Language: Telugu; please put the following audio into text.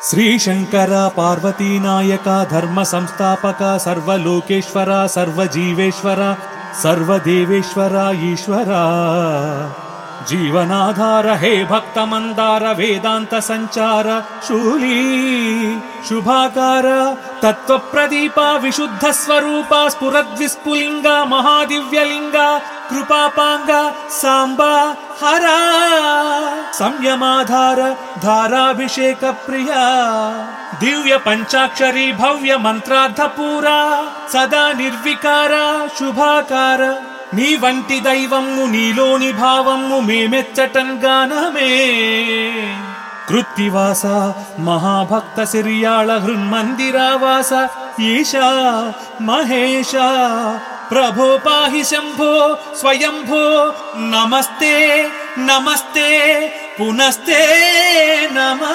శ్రీశంకర పార్వతీనాయక ధర్మ సంస్థాపక సర్వలోకేశ్వర సర్వజీవేశ్వర సర్వదేవేశ్వర ఈశ్వర జీవనాధార హే భక్త మందార వేదాంత సంచార శూలీ శుభాకార తత్వ ప్రదీప విశుద్ధ స్వరూప స్ఫురద్విస్ఫులింగ మహాదివ్యలింగ కృపాపాంగ సాంబా హరా సంయమాధార ధారాభిషేక ప్రియా దివ్య పంచాక్షరీ భవ్య మంత్రార్థ పూరా సదా నిర్వికార శుభాకార నీ వంటి దైవము నీలోని భావము మేమెచ్చటన్ గానమే కృత్తివాస మహాభక్త సిరియాళ హృన్మందిరావాస ఈశా మహేశ ప్రభో పాహి శంభో స్వయంభో నమస్తే నమస్తే పునస్తే నమః.